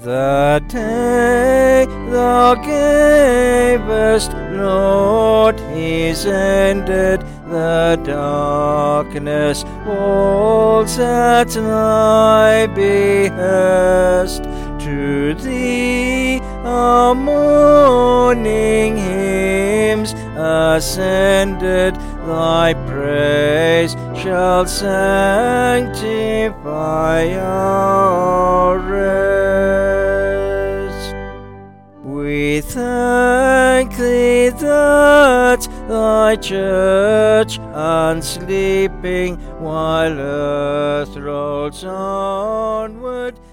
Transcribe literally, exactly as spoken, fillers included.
The day thou gavest, Lord, is ended. The darkness falls at thy behest. To thee our morning hymns ascended, thy praise shall sanctify our rest. We thank thee that thy church, unsleeping while earth rolls onward,